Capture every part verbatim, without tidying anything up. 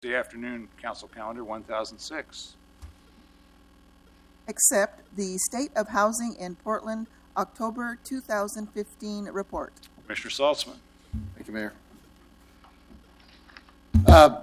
The afternoon council calendar one thousand six. Accept the State of Housing in Portland October two thousand fifteen report. Commissioner Saltzman. Thank you, Mayor. Uh,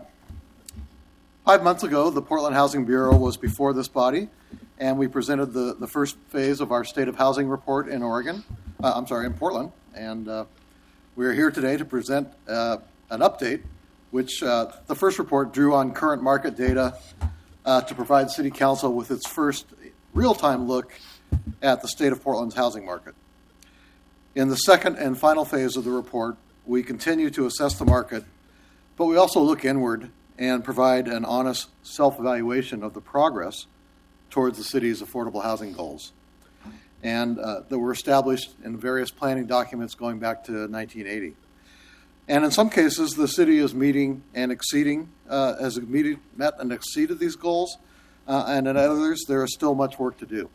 five months ago, the Portland Housing Bureau was before this body, and we presented the, the first phase of our State of Housing report in Oregon. Uh, I'm sorry, in Portland. And uh, we're here today to present uh, an update, which uh, the first report drew on current market data uh, to provide City Council with its first real-time look at the state of Portland's housing market. In the second and final phase of the report, we continue to assess the market, but we also look inward and provide an honest self-evaluation of the progress towards the city's affordable housing goals, and uh, that were established in various planning documents going back to nineteen eighty. And in some cases, the city is meeting and exceeding, uh, has meeting, met and exceeded these goals, uh, and in others, there is still much work to do.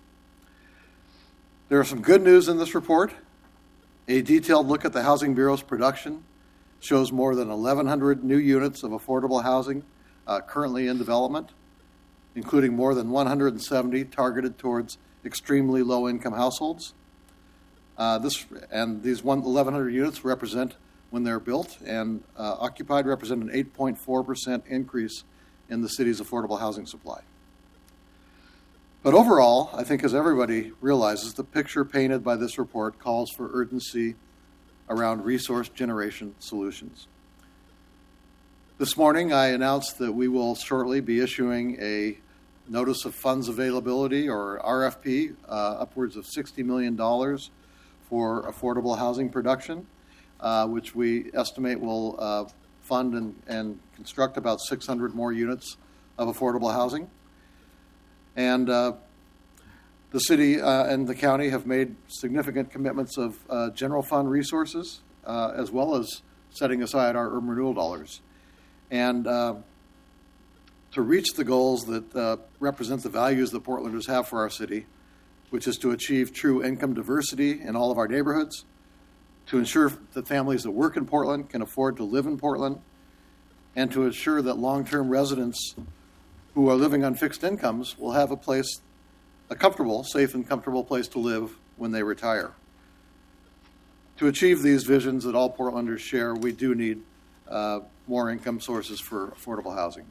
There is some good news in this report. A detailed look at the Housing Bureau's production shows more than eleven hundred new units of affordable housing uh, currently in development, including more than one hundred seventy targeted towards extremely low-income households. Uh, this and these eleven hundred units represent, when they're built and uh, occupied, represent an eight point four percent increase in the city's affordable housing supply. But overall, I think as everybody realizes, the picture painted by this report calls for urgency around resource generation solutions. This morning, I announced that we will shortly be issuing a Notice of Funds Availability, or R F P, uh, upwards of sixty million dollars for affordable housing production, Uh, which we estimate will uh, fund and, and construct about six hundred more units of affordable housing. And uh, the city uh, and the county have made significant commitments of uh, general fund resources, uh, as well as setting aside our urban renewal dollars. And uh, to reach the goals that uh, represent the values that Portlanders have for our city, which is to achieve true income diversity in all of our neighborhoods, to ensure that families that work in Portland can afford to live in Portland, and to ensure that long-term residents who are living on fixed incomes will have a place, a comfortable, safe and comfortable place to live when they retire. To achieve these visions that all Portlanders share, we do need uh, more income sources for affordable housing.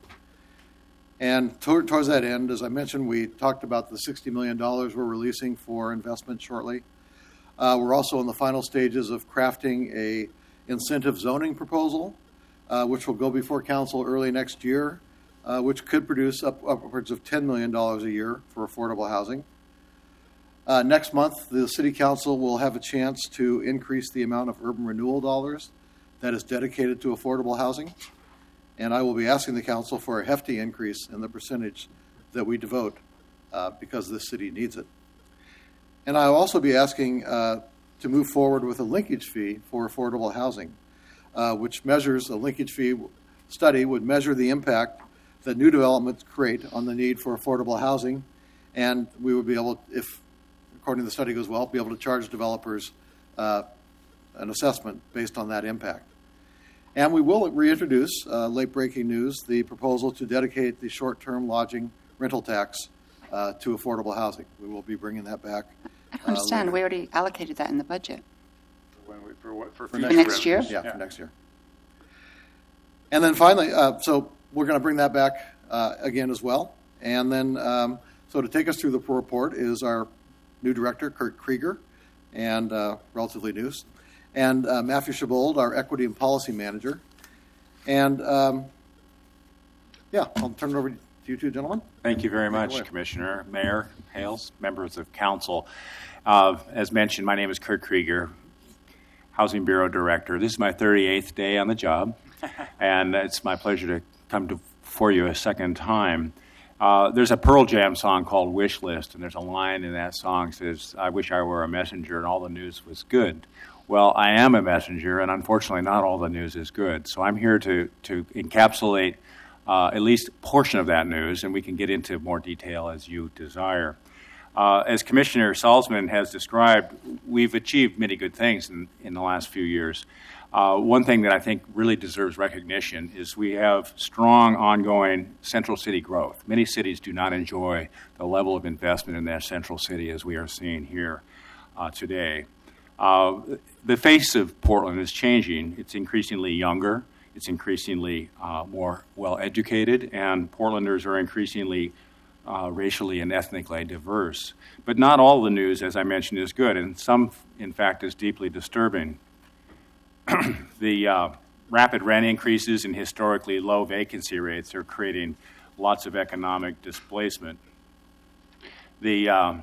And to- towards that end, as I mentioned, we talked about the sixty million dollars we're releasing for investment shortly. Uh, we're also in the final stages of crafting a incentive zoning proposal, uh, which will go before council early next year, uh, which could produce up, upwards of ten million dollars a year for affordable housing. Uh, next month, the City Council will have a chance to increase the amount of urban renewal dollars that is dedicated to affordable housing, and I will be asking the council for a hefty increase in the percentage that we devote uh, because this city needs it. And I'll also be asking uh, to move forward with a linkage fee for affordable housing, uh, which measures a linkage fee study would measure the impact that new developments create on the need for affordable housing. And we would be able, if according to the study goes well, be able to charge developers uh, an assessment based on that impact. And we will reintroduce, uh, late breaking news, the proposal to dedicate the short-term lodging rental tax uh, to affordable housing. We will be bringing that back. I don't understand. Uh, we already allocated that in the budget. For, when we, for, what, for, For future next year? revenues. Yeah, Yeah. for next year. And then finally, uh, so we're going to bring that back uh, again as well. And then, um, so to take us through the report is our new director, Kurt Krieger, and uh, relatively new, and uh, Matthew Shabold, our equity and policy manager. And um, yeah, I'll turn it over to you two gentlemen. Thank you very Take it much, away. Commissioner, Mayor Hales, members of council. Uh, as mentioned, my name is Kurt Krieger, Housing Bureau Director. This is my thirty-eighth day on the job, and it's my pleasure to come to, for you a second time. Uh, there's a Pearl Jam song called Wish List, and there's a line in that song that says, I wish I were a messenger and all the news was good. Well, I am a messenger, and unfortunately not all the news is good. So I'm here to, to encapsulate uh, at least a portion of that news, and we can get into more detail as you desire. Uh, as Commissioner Salzman has described, we've achieved many good things in, in the last few years. Uh, one thing that I think really deserves recognition is we have strong, ongoing central city growth. Many cities do not enjoy the level of investment in their central city as we are seeing here uh, today. Uh, the face of Portland is changing. It's increasingly younger. It's increasingly uh, more well-educated, and Portlanders are increasingly uh, racially and ethnically diverse. But not all the news, as I mentioned, is good, and some, in fact, is deeply disturbing. The uh, rapid rent increases and historically low vacancy rates are creating lots of economic displacement. The uh,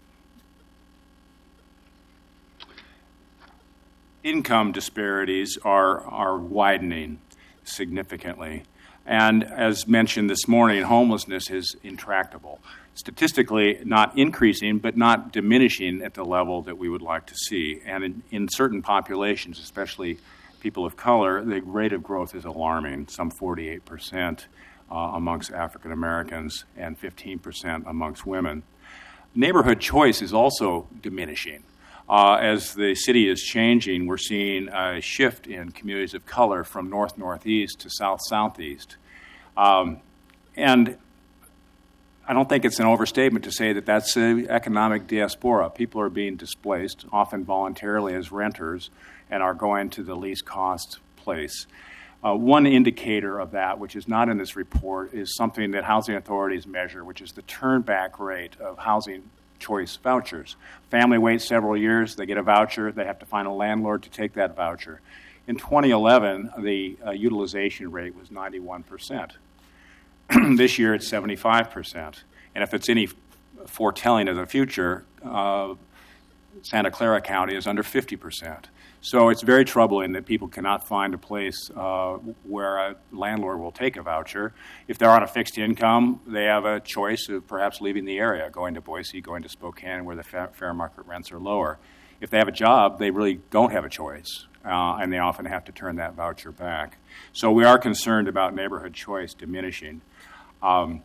income disparities are, are widening significantly. And as mentioned this morning, homelessness is intractable. Statistically, not increasing, but not diminishing at the level that we would like to see. And in, in certain populations, especially people of color, the rate of growth is alarming, some forty-eight percent uh, amongst African Americans and fifteen percent amongst women. Neighborhood choice is also diminishing. Uh, as the city is changing, we're seeing a shift in communities of color from north-northeast to south-southeast. Um, and I don't think it's an overstatement to say that that's an economic diaspora. People are being displaced, often voluntarily as renters, and are going to the least cost place. Uh, one indicator of that, which is not in this report, is something that housing authorities measure, which is the turn-back rate of housing choice vouchers. Family waits several years, they get a voucher, they have to find a landlord to take that voucher. In twenty eleven, the uh, utilization rate was ninety-one percent. This year it's seventy-five percent. And if it's any foretelling of the future, uh, Santa Clara County is under fifty percent. So it's very troubling that people cannot find a place uh, where a landlord will take a voucher. If they're on a fixed income, they have a choice of perhaps leaving the area, going to Boise, going to Spokane, where the fa- fair market rents are lower. If they have a job, they really don't have a choice, uh, and they often have to turn that voucher back. So we are concerned about neighborhood choice diminishing. Um,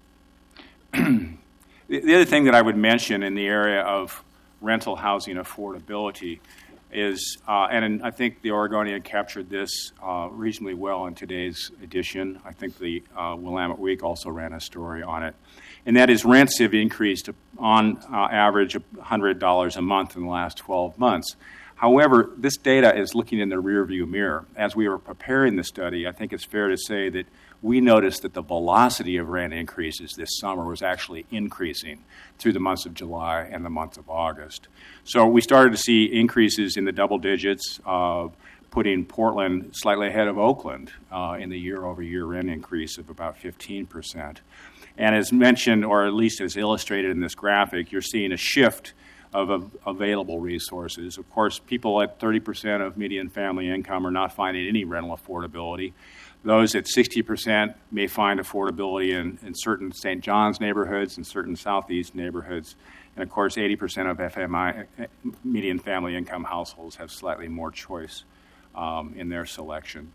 the, the other thing that I would mention in the area of rental housing affordability is, uh, and I think the Oregonian captured this uh, reasonably well in today's edition. I think the uh, Willamette Week also ran a story on it. And that is rents have increased on uh, average one hundred dollars a month in the last twelve months. However, this data is looking in the rearview mirror. As we were preparing the study, I think it's fair to say that we noticed that the velocity of rent increases this summer was actually increasing through the months of July and the month of August. So we started to see increases in the double digits, uh, putting Portland slightly ahead of Oakland uh, in the year-over-year rent increase of about fifteen percent. And as mentioned, or at least as illustrated in this graphic, you're seeing a shift of av- available resources. Of course, people at thirty percent of median family income are not finding any rental affordability. Those at sixty percent may find affordability in, in certain Saint John's neighborhoods and certain southeast neighborhoods. And of course, eighty percent of F M I, median family income households, have slightly more choice um, in their selection.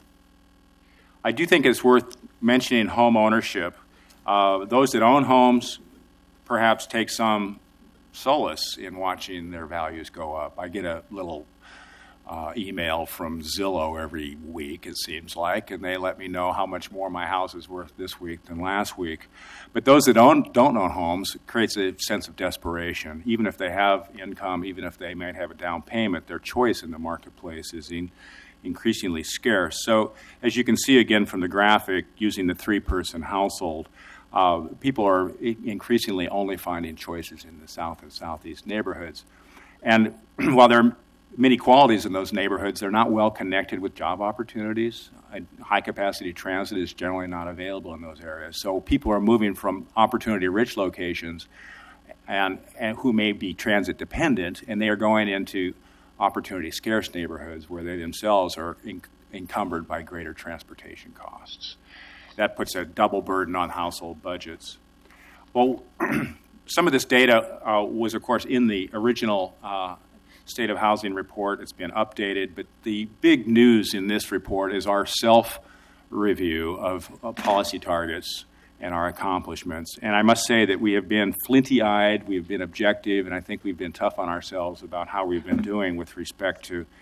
I do think it's worth mentioning home ownership. Uh, those that own homes perhaps take some solace in watching their values go up. I get a little uh, email from Zillow every week, it seems like, and they let me know how much more my house is worth this week than last week. But those that own, don't own homes, it creates a sense of desperation. Even if they have income, even if they might have a down payment, their choice in the marketplace is in, increasingly scarce. So as you can see again from the graphic, using the three-person household, Uh, people are increasingly only finding choices in the south and southeast neighborhoods. And while there are many qualities in those neighborhoods, they're not well connected with job opportunities. High-capacity transit is generally not available in those areas. So people are moving from opportunity-rich locations and, and who may be transit-dependent, and they are going into opportunity-scarce neighborhoods where they themselves are en- encumbered by greater transportation costs. That puts a double burden on household budgets. Well, some of this data uh, was, of course, in the original uh, State of Housing report. It's been updated, but the big news in this report is our self-review of uh, policy targets and our accomplishments. And I must say that we have been flinty-eyed, we've been objective, and I think we've been tough on ourselves about how we've been doing with respect to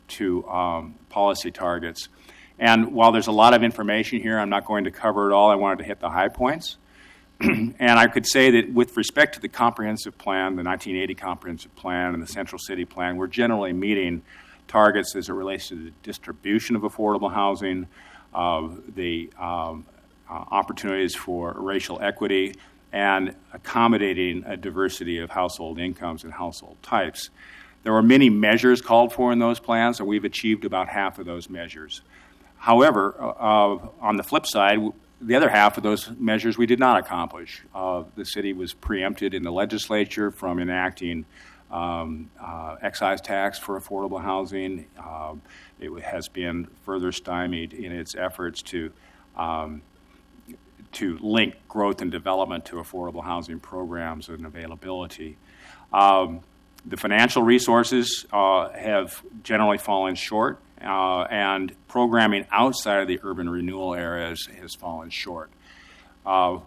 to um, policy targets. And while there's a lot of information here, I'm not going to cover it all. I wanted to hit the high points. And I could say that with respect to the comprehensive plan, the nineteen eighty comprehensive plan and the Central City plan, we're generally meeting targets as it relates to the distribution of affordable housing, uh, the um, uh, opportunities for racial equity, and accommodating a diversity of household incomes and household types. There were many measures called for in those plans, and we've achieved about half of those measures. However, uh, on the flip side, the other half of those measures we did not accomplish. Uh, the city was preempted in the legislature from enacting um, uh, excise tax for affordable housing. Uh, it has been further stymied in its efforts to um, to link growth and development to affordable housing programs and availability. Um, the financial resources uh, have generally fallen short. Uh, and programming outside of the urban renewal areas has fallen short. Uh,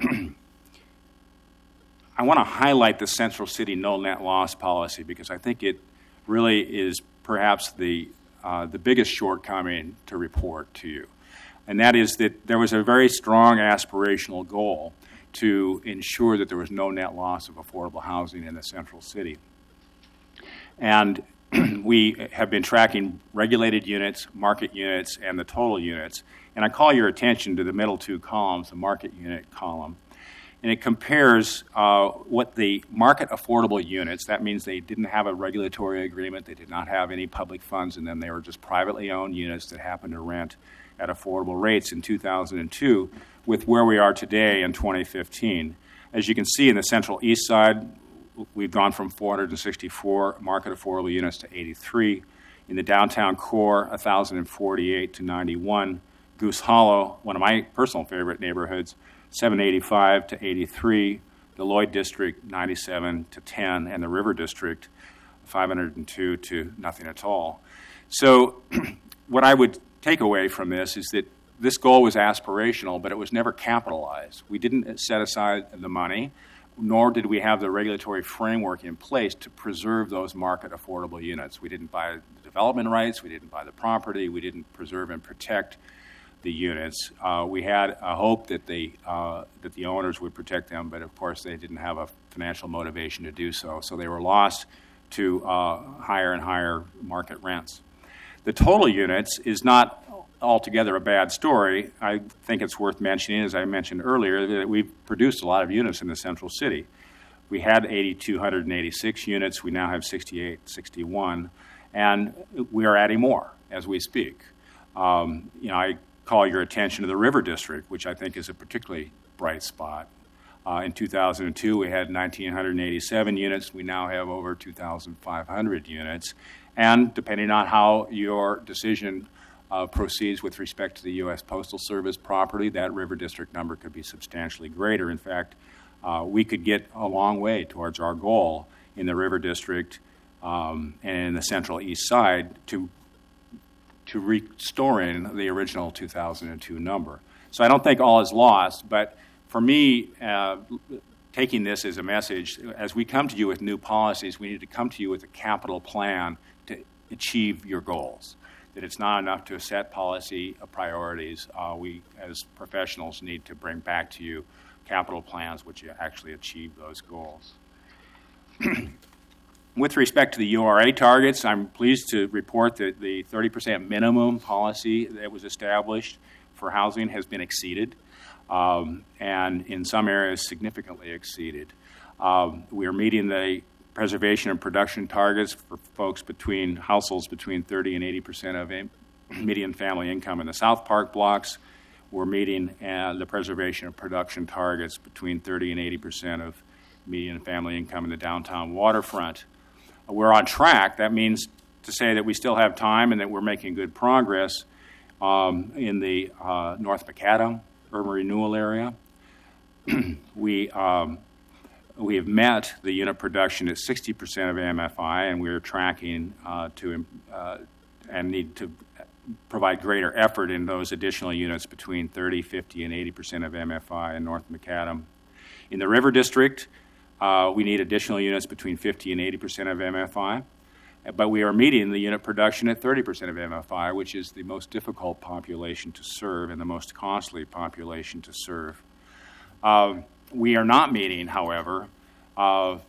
I want to highlight the Central City no net loss policy because I think it really is perhaps the uh, the biggest shortcoming to report to you. And that is that there was a very strong aspirational goal to ensure that there was no net loss of affordable housing in the Central City. And we have been tracking regulated units, market units, and the total units. And I call your attention to the middle two columns, the market unit column. And it compares uh, what the market affordable units, that means they didn't have a regulatory agreement, they did not have any public funds in them, they were just privately owned units that happened to rent at affordable rates in two thousand two, with where we are today in twenty fifteen. As you can see in the Central East Side, we've gone from four hundred sixty-four market affordable units to eighty-three. In the downtown core, one thousand forty-eight to ninety-one. Goose Hollow, one of my personal favorite neighborhoods, seven eighty-five to eighty-three. The Lloyd District, ninety-seven to ten. And the River District, five hundred two to nothing at all. So what I would take away from this is that this goal was aspirational, but it was never capitalized. We didn't set aside the money, nor did we have the regulatory framework in place to preserve those market affordable units. We didn't buy the development rights, we didn't buy the property, we didn't preserve and protect the units. Uh, we had a hope that the, uh, that the owners would protect them, but of course they didn't have a financial motivation to do so. So they were lost to uh, higher and higher market rents. The total units is not altogether a bad story. I think it's worth mentioning, as I mentioned earlier, that we've produced a lot of units in the Central City. We had eight thousand two hundred eighty-six units. We now have six thousand eight hundred sixty-one, and we are adding more as we speak. Um, you know, I call your attention to the River District, which I think is a particularly bright spot. Uh, in two thousand two, we had one thousand nine hundred eighty-seven units. We now have over two thousand five hundred units. And depending on how your decision Uh, proceeds with respect to the U S Postal Service property, that River District number could be substantially greater. In fact, uh, we could get a long way towards our goal in the River District um, and in the Central East Side to to restoring the original two thousand two number. So I don't think all is lost, but for me, uh, taking this as a message, as we come to you with new policies, we need to come to you with a capital plan to achieve your goals. That it's not enough to set policy priorities. Uh, we, as professionals, need to bring back to you capital plans which actually achieve those goals. With respect to the U R A targets, I'm pleased to report that the thirty percent minimum policy that was established for housing has been exceeded, um, and in some areas significantly exceeded. Um, we are meeting the preservation and production targets for folks between households between thirty and eighty percent of in, median family income in the South Park blocks. We're meeting uh, the preservation and production targets between thirty and eighty percent of median family income in the downtown waterfront. Uh, we're on track. That means to say that we still have time and that we're making good progress um, in the uh, North Macadam urban renewal area. we um, We have met the unit production at sixty percent of M F I, and we are tracking uh, to uh, and need to provide greater effort in those additional units between thirty, fifty, and eighty percent of M F I in North Macadam. In the River District, uh, we need additional units between fifty and eighty percent of M F I. But we are meeting the unit production at thirty percent of M F I, which is the most difficult population to serve and the most costly population to serve. Uh, we are not meeting, however, uh,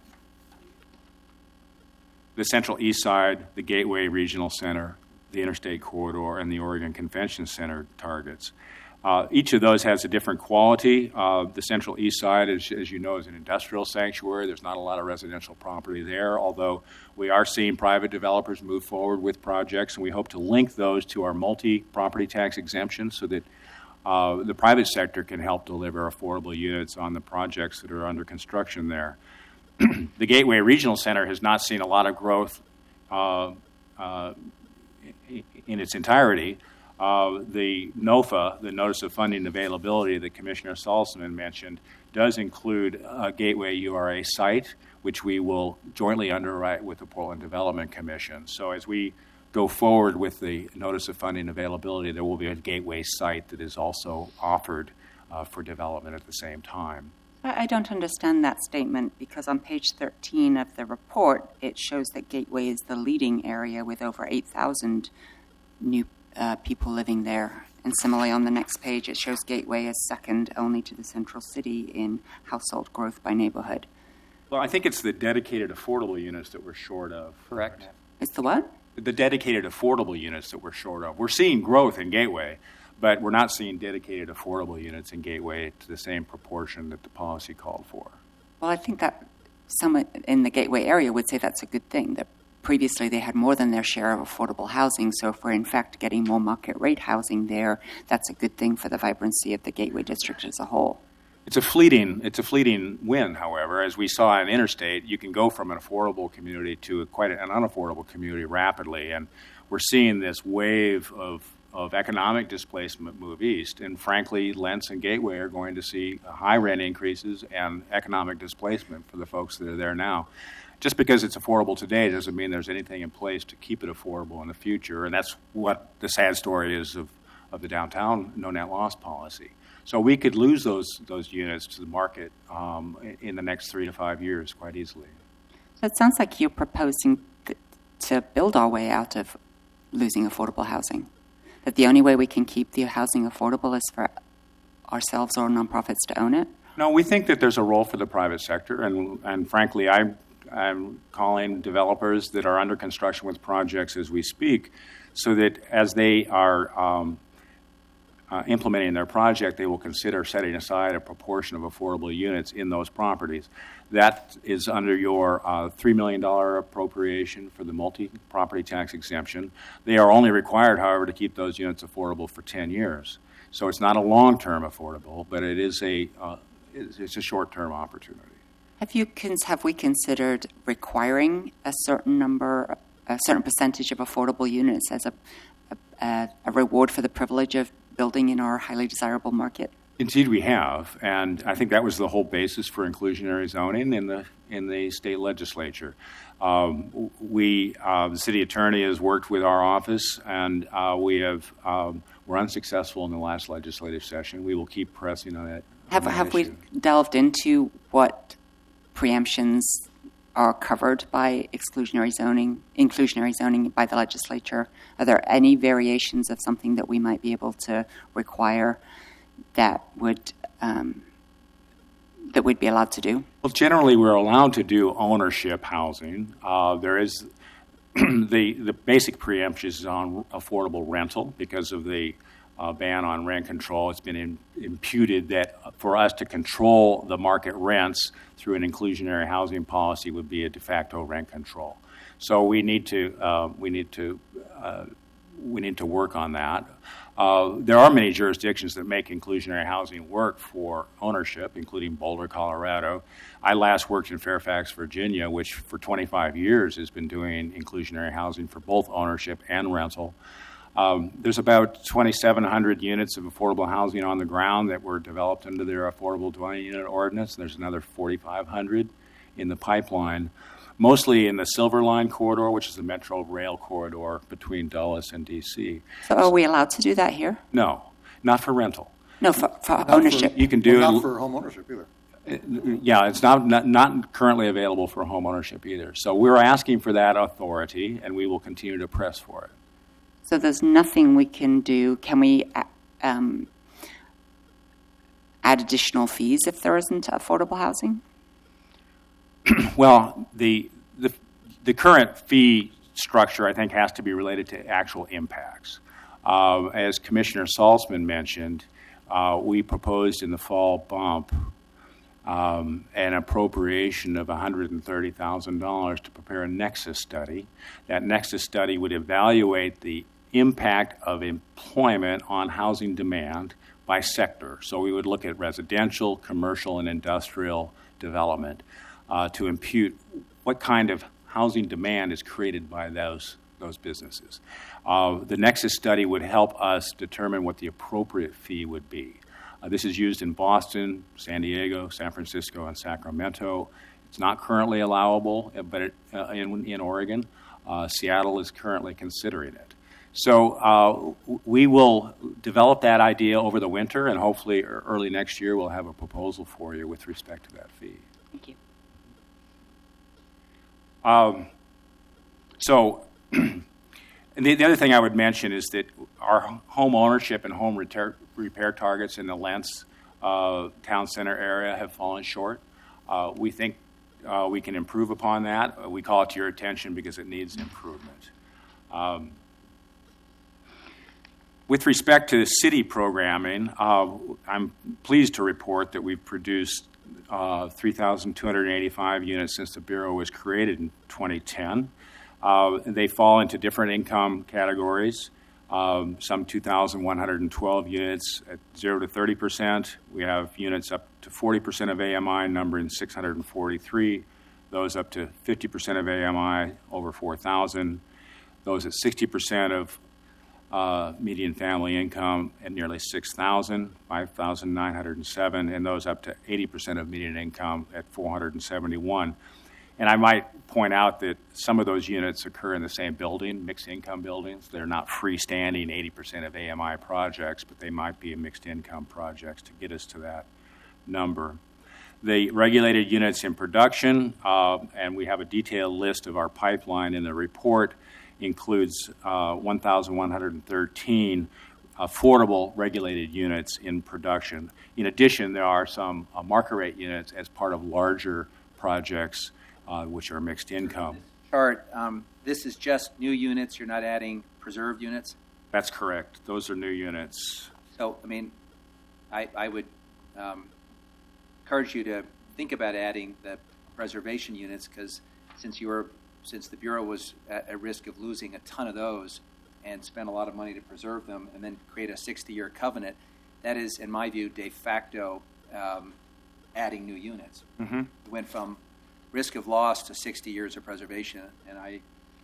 the Central East Side, the Gateway Regional Center, the Interstate Corridor, and the Oregon Convention Center targets. Uh, each of those has a different quality. Uh, the Central East Side, as, as you know, is an industrial sanctuary. There's not a lot of residential property there, although we are seeing private developers move forward with projects, and we hope to link those to our multi-property tax exemption so that uh, the private sector can help deliver affordable units on the projects that are under construction there. The Gateway Regional Center has not seen a lot of growth uh, uh, in its entirety. Uh, the NOFA, the Notice of Funding Availability that Commissioner Salzman mentioned, does include a Gateway U R A site, which we will jointly underwrite with the Portland Development Commission. So as we go forward with the Notice of Funding Availability, there will be a Gateway site that is also offered uh, for development at the same time. I I don't understand that statement because on page thirteen of the report, it shows that Gateway is the leading area with over eight thousand new uh, people living there. And similarly, on the next page, it shows Gateway as second only to the central city in household growth by neighborhood. Well, I think it's the dedicated affordable units that we're short of. Correct. It's the what? The dedicated affordable units that we're short of. We're seeing growth in Gateway, but we're not seeing dedicated affordable units in Gateway to the same proportion that the policy called for. Well, I think that someone in the Gateway area would say that's a good thing, that previously they had more than their share of affordable housing, so if we're in fact getting more market rate housing there, that's a good thing for the vibrancy of the Gateway district as a whole. It's a fleeting, it's a fleeting win, however. As we saw in Interstate, you can go from an affordable community to a, quite an unaffordable community rapidly, and we're seeing this wave of of economic displacement move east, and frankly, Lentz and Gateway are going to see high rent increases and economic displacement for the folks that are there now. Just because it's affordable today doesn't mean there's anything in place to keep it affordable in the future, and that's what the sad story is of, of the downtown no net loss policy. So we could lose those those units to the market um, in the next three to five years quite easily. So it sounds like you're proposing th- to build our way out of losing affordable housing. That the only way we can keep the housing affordable is for ourselves or nonprofits to own it? No, we think that there's a role for the private sector, and and frankly, I, I'm calling developers that are under construction with projects as we speak, so that as they are um, uh, implementing their project, they will consider setting aside a proportion of affordable units in those properties. That is under your uh, three million dollars appropriation for the multi-property tax exemption. They are only required, however, to keep those units affordable for ten years. So it's not a long-term affordable, but it is a uh, it's, it's a short-term opportunity. Have you cons- have we considered requiring a certain number, a certain percentage of affordable units as a, a, a reward for the privilege of building in our highly desirable market? Indeed, we have, and I think that was the whole basis for inclusionary zoning in the in the state legislature. Um, we, uh, the city attorney, has worked with our office, and uh, we have um, were unsuccessful in the last legislative session. We will keep pressing on it. Have have we delved into what preemptions are covered by exclusionary zoning, inclusionary zoning by the legislature? Are there any variations of something that we might be able to require that would um, that we'd be allowed to do? Well, generally, we're allowed to do ownership housing. Uh, there is the the basic preemption is on affordable rental because of the uh, ban on rent control. It's been in, imputed that for us to control the market rents through an inclusionary housing policy would be a de facto rent control. So we need to uh, we need to uh, we need to work on that. Uh, there are many jurisdictions that make inclusionary housing work for ownership, including Boulder, Colorado. I last worked in Fairfax, Virginia, which for twenty-five years has been doing inclusionary housing for both ownership and rental. Um, there's about twenty-seven hundred units of affordable housing on the ground that were developed under their affordable dwelling unit ordinance. There's another forty-five hundred in the pipeline, mostly in the Silver Line corridor, which is the Metro Rail corridor between Dulles and D C. So are we allowed to do that here? No, not for rental. No, for, for Not ownership. For, You can do well, it- not for home ownership either. Yeah, it's not, not not currently available for home ownership either. So we're asking for that authority, and we will continue to press for it. So there's nothing we can do. Can we uh, um, add additional fees if there isn't affordable housing? Well, the, the the current fee structure, I think, has to be related to actual impacts. Uh, as Commissioner Salzman mentioned, uh, we proposed in the fall bump um, an appropriation of one hundred thirty thousand dollars to prepare a nexus study. That nexus study would evaluate the impact of employment on housing demand by sector. So we would look at residential, commercial, and industrial development uh, to impute what kind of housing demand is created by those those businesses. Uh, the Nexus study would help us determine what the appropriate fee would be. Uh, this is used in Boston, San Diego, San Francisco, and Sacramento. It's not currently allowable, but it, uh, in, in Oregon, uh, Seattle is currently considering it. So uh, we will develop that idea over the winter, and hopefully early next year we'll have a proposal for you with respect to that fee. Thank you. Um, so and the, the other thing I would mention is that our home ownership and home repair, repair targets in the Lentz uh, town center area have fallen short. Uh, we think uh, we can improve upon that. Uh, we call it to your attention because it needs improvement. Um, With respect to city programming, uh, I'm pleased to report that we've produced uh, three thousand two hundred eighty-five units since the Bureau was created in twenty ten. Uh, they fall into different income categories. Um, some two thousand one hundred twelve units at zero to thirty percent. We have units up to forty percent of A M I, numbering six hundred forty-three. Those up to fifty percent of A M I, over four thousand. Those at sixty percent of Uh, median family income at nearly six thousand, five thousand nine hundred seven, and those up to eighty percent of median income at four hundred seventy-one. And I might point out that some of those units occur in the same building, mixed income buildings. They're not freestanding eighty percent of A M I projects, but they might be mixed income projects to get us to that number. The regulated units in production, uh, and we have a detailed list of our pipeline in the report, includes uh, one thousand one hundred thirteen affordable regulated units in production. In addition, there are some uh, market rate units as part of larger projects, uh, which are mixed income. Chart, um, this is just new units. You're not adding preserved units. That's correct. Those are new units. So, I mean, I, I would um, encourage you to think about adding the preservation units, because since you were since the Bureau was at, at risk of losing a ton of those and spent a lot of money to preserve them and then create a sixty-year covenant, that is, in my view, de facto um, adding new units. Mm-hmm. It went from risk of loss to sixty years of preservation. And I,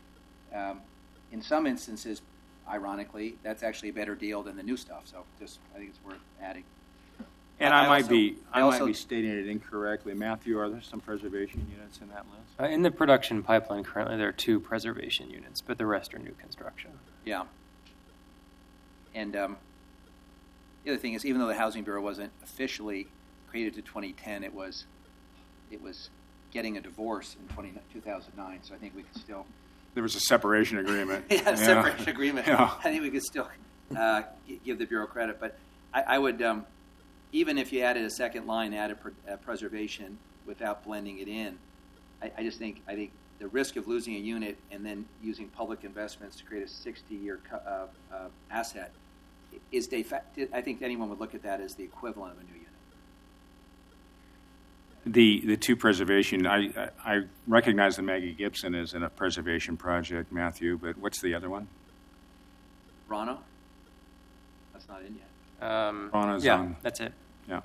um, in some instances, ironically, that's actually a better deal than the new stuff. So just, I think it's worth adding. And I I, might also- be I, I also- might be stating it incorrectly. Matthew, are there some preservation units in that list? Uh, in the production pipeline currently, there are two preservation units, but the rest are new construction. Yeah. And um, the other thing is, even though the Housing Bureau wasn't officially created to twenty ten, it was it was getting a divorce in twenty, two thousand nine. So I think we could still There was a separation agreement. yeah, a separation agreement. Yeah. I think we could still uh, g- give the Bureau credit, but I, I would um, even if you added a second line, added pre- uh, preservation without blending it in. I, I just think I think the risk of losing a unit and then using public investments to create a sixty-year co- uh, uh, asset is de facto. I think anyone would look at that as the equivalent of a new unit. The the two preservation, I, I I recognize the Maggie Gibson is in a preservation project, Matthew, but what's the other one? Rana, that's not in yet. Um, Rana's yeah, on. that's it. Yeah.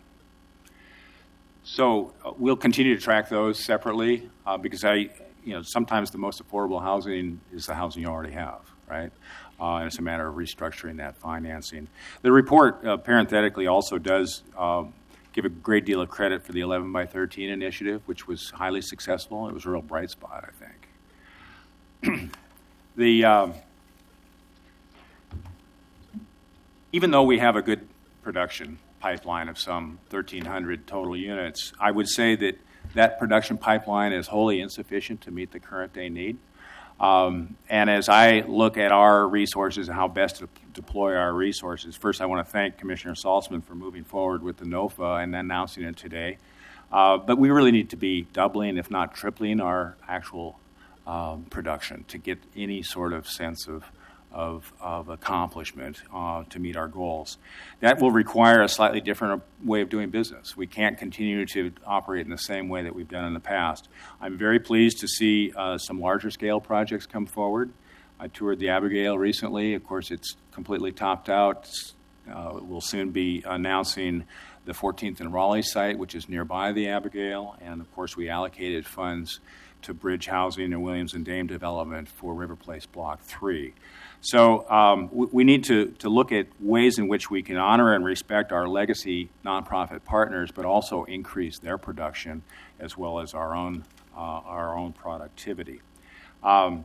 So uh, we'll continue to track those separately uh, because I, you know, sometimes the most affordable housing is the housing you already have, right? Uh, and it's a matter of restructuring that financing. The report uh, parenthetically also does um, give a great deal of credit for the eleven by thirteen initiative, which was highly successful. It was a real bright spot, I think. the um, even though we have a good production pipeline of some thirteen hundred total units. I would say that that production pipeline is wholly insufficient to meet the current day need. Um, and as I look at our resources and how best to deploy our resources, first I want to thank Commissioner Saltzman for moving forward with the NOFA and announcing it today. Uh, but we really need to be doubling, if not tripling, our actual um, production to get any sort of sense of Of, of accomplishment uh, to meet our goals. That will require a slightly different way of doing business. We can't continue to operate in the same way that we've done in the past. I'm very pleased to see uh, some larger scale projects come forward. I toured the Abigail recently. Of course, it's completely topped out. Uh, we'll soon be announcing the fourteenth and Raleigh site, which is nearby the Abigail. And of course, we allocated funds to Bridge Housing and Williams and Dame Development for River Place Block three. So um, we, we need to, to look at ways in which we can honor and respect our legacy nonprofit partners, but also increase their production as well as our own uh, our own productivity. Um,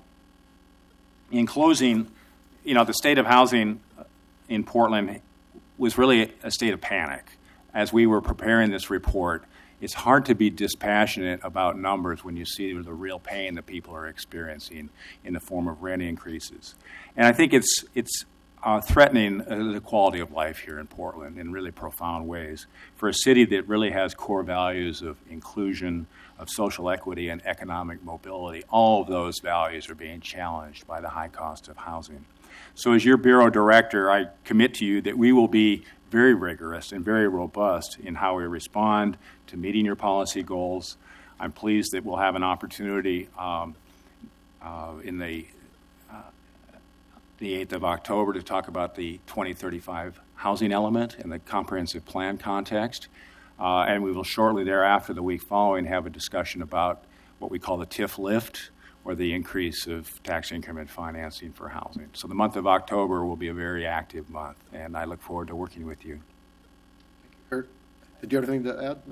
in closing, you know, the state of housing in Portland was really a state of panic. As we were preparing this report, it's hard to be dispassionate about numbers when you see the real pain that people are experiencing in the form of rent increases. And I think it's it's uh, threatening uh, the quality of life here in Portland in really profound ways for a city that really has core values of inclusion, of social equity, and economic mobility. All of those values are being challenged by the high cost of housing. So as your Bureau Director, I commit to you that we will be very rigorous and very robust in how we respond to meeting your policy goals. I'm pleased that we'll have an opportunity um, uh, in the uh, the eighth of October to talk about the twenty thirty-five housing element in the comprehensive plan context. Uh, and we will shortly thereafter, the week following, have a discussion about what we call the T I F lift, or the increase of tax increment financing for housing. So the month of October will be a very active month, and I look forward to working with you. Thank you, Kurt. Did you have anything to add?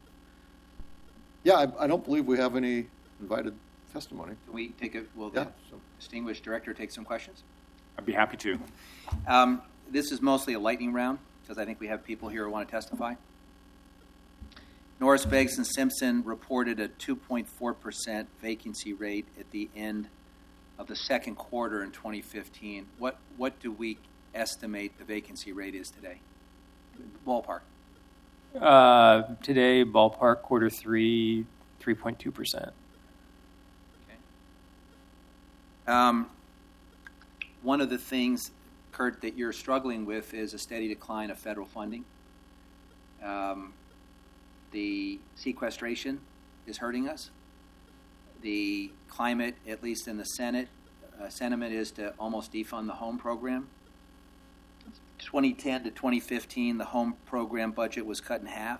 Yeah, I, I don't believe we have any invited testimony. Can we take a, will Yeah, the so- distinguished director take some questions? I'd be happy to. Um, this is mostly a lightning round, because I think we have people here who want to testify. Norris, Beggs, and Simpson reported a two point four percent vacancy rate at the end of the second quarter in twenty fifteen. What what do we estimate the vacancy rate is today? Ballpark. Uh, today, ballpark quarter three, three point two percent. Okay. Um, one of the things, Kurt, that you're struggling with is a steady decline of federal funding. Um, the sequestration is hurting us. The climate, at least in the Senate, uh, sentiment is to almost defund the home program. twenty ten to twenty fifteen, the home program budget was cut in half.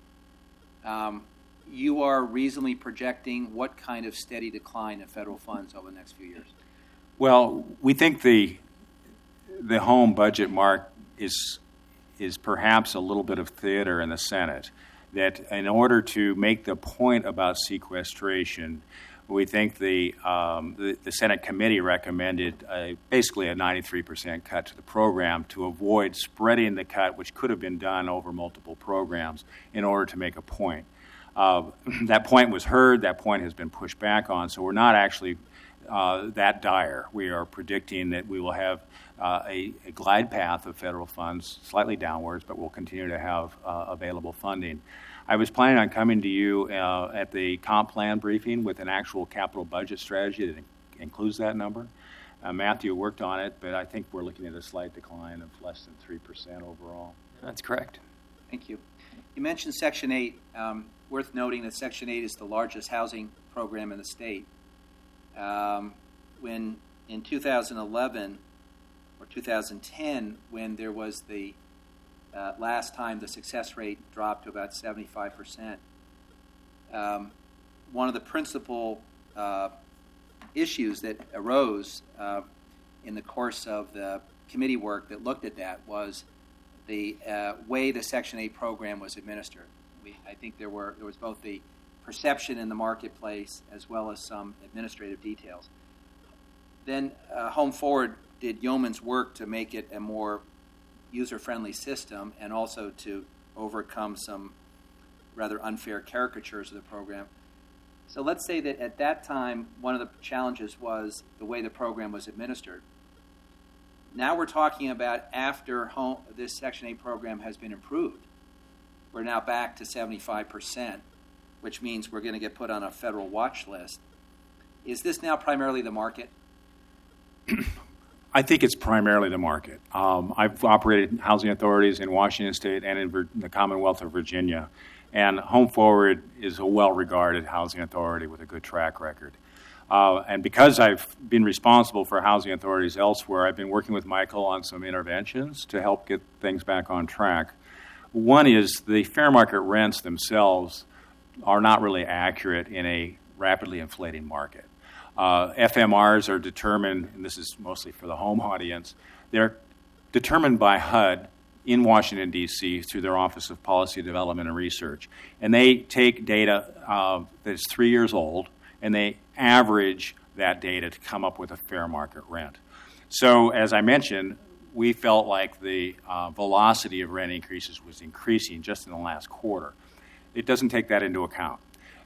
Um, you are reasonably projecting what kind of steady decline in federal funds over the next few years? Well, we think the the home budget, Mark, is is perhaps a little bit of theater in the Senate. That in order to make the point about sequestration, we think the, um, the the Senate committee recommended a, basically a ninety-three percent cut to the program to avoid spreading the cut, which could have been done over multiple programs, in order to make a point. Uh, that point was heard. That point has been pushed back on. So we're not actually uh, that dire. We are predicting that we will have uh, a, a glide path of federal funds, slightly downwards, but we'll continue to have uh, available funding. I was planning on coming to you uh, at the comp plan briefing with an actual capital budget strategy that in- includes that number. Uh, Matthew worked on it, but I think we're looking at a slight decline of less than three percent overall. That's correct. Thank you. You mentioned Section eight. Um, worth noting that Section eight is the largest housing program in the state. Um, when in two thousand eleven or two thousand ten, when there was the uh, last time the success rate dropped to about seventy-five percent, um, one of the principal uh, issues that arose uh, in the course of the committee work that looked at that was the uh, way the Section eight program was administered. We, I think there were there was both the perception in the marketplace as well as some administrative details. Then uh, Home Forward did yeoman's work to make it a more user-friendly system and also to overcome some rather unfair caricatures of the program. So let's say that at that time, one of the challenges was the way the program was administered. Now we're talking about after home, this Section eight program has been improved. We're now back to seventy-five percent, which means we're going to get put on a federal watch list. Is this now primarily the market? I think it's primarily the market. Um, I've operated housing authorities in Washington State and in Vir- the Commonwealth of Virginia, and Home Forward is a well-regarded housing authority with a good track record. Uh, and because I've been responsible for housing authorities elsewhere, I've been working with Michael on some interventions to help get things back on track. One is the fair market rents themselves are not really accurate in a rapidly inflating market. Uh, F M Rs are determined, and this is mostly for the home audience, they're determined by H U D in Washington, D C through their Office of Policy Development and Research. And they take data uh, that's three years old, and they average that data to come up with a fair market rent. So as I mentioned, we felt like the uh, velocity of rent increases was increasing just in the last quarter. It doesn't take that into account.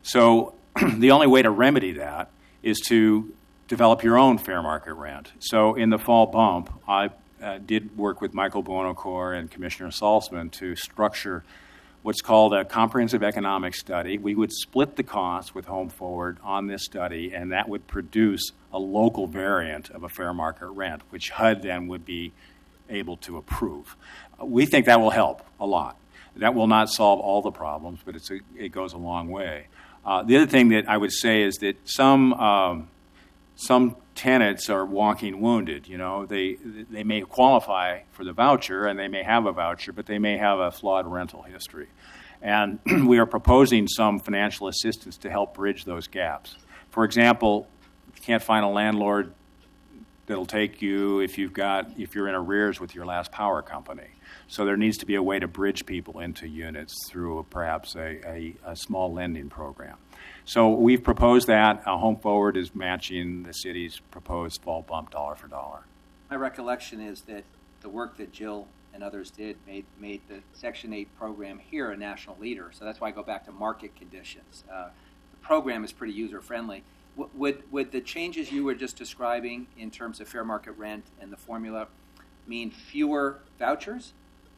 So the only way to remedy that is to develop your own fair market rent. So in the fall bump, I uh, did work with Michael Buonocore and Commissioner Salzman to structure what's called a comprehensive economic study. We would split the cost with Home Forward on this study, and that would produce a local variant of a fair market rent, which H U D then would be able to approve. Uh, we think that will help a lot. That will not solve all the problems, but it's a, it goes a long way. Uh, the other thing that I would say is that some um, some tenants are walking wounded. You know, they they may qualify for the voucher and they may have a voucher, but they may have a flawed rental history. And we are proposing some financial assistance to help bridge those gaps. For example, you can't find a landlord that'll take you if you've got if you're in arrears with your last power company. So there needs to be a way to bridge people into units through perhaps a, a, a small lending program. So we've proposed that. Uh, Home Forward is matching the city's proposed fall bump dollar for dollar. My recollection is that the work that Jill and others did made made the Section eight program here a national leader. So that's why I go back to market conditions. Uh, the program is pretty user-friendly. W- would, would the changes you were just describing in terms of fair market rent and the formula mean fewer vouchers?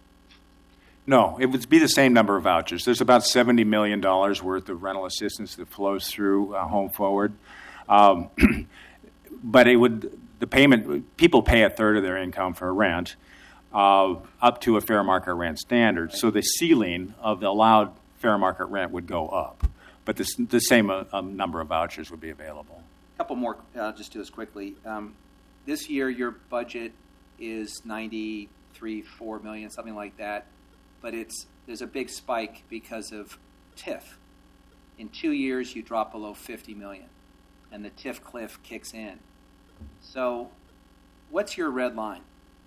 No, it would be the same number of vouchers. There's about seventy million dollars worth of rental assistance that flows through uh, Home Forward. Um, but it would, the payment, people pay a third of their income for rent uh, up to a fair market rent standard. So the ceiling of the allowed fair market rent would go up. But the, the same uh, um, number of vouchers would be available. A couple more, uh, just do this quickly. Um, this year, your budget is ninety-three, four million, something like that. But it's there's a big spike because of T I F. In two years, you drop below fifty million, and the T I F cliff kicks in. So, what's your red line?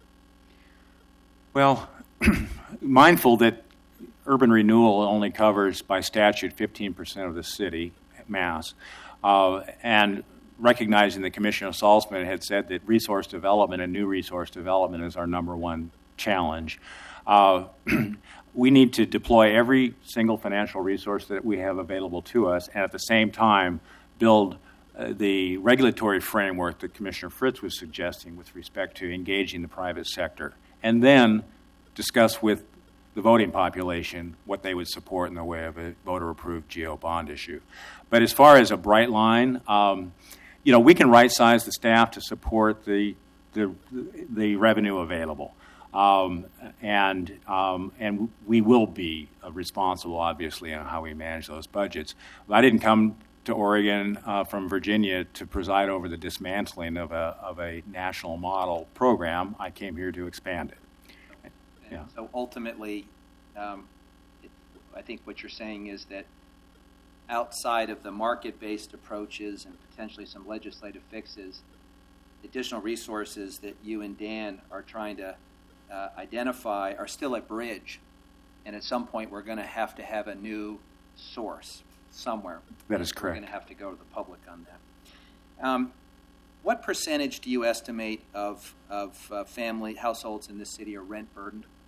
Well, mindful that urban renewal only covers by statute fifteen percent of the city mass, uh, and recognizing that Commissioner Salzman had said that resource development and new resource development is our number one challenge. Uh, we need to deploy every single financial resource that we have available to us, and at the same time build uh, the regulatory framework that Commissioner Fritz was suggesting with respect to engaging the private sector, and then discuss with the voting population what they would support in the way of a voter-approved G O bond issue. But as far as a bright line, um, you know, we can right-size the staff to support the the, the revenue available. Um, and um, and we will be uh, responsible, obviously, in how we manage those budgets. I didn't come to Oregon uh, from Virginia to preside over the dismantling of a of a national model program. I came here to expand it. And Yeah. so ultimately, um, it, I think what you're saying is that outside of the market-based approaches and potentially some legislative fixes, additional resources that you and Dan are trying to Uh, identify are still a bridge, and at some point we're going to have to have a new source somewhere. That is We're correct. going to have to go to the public on that. Um, what percentage do you estimate of of uh, family households in this city are rent burdened?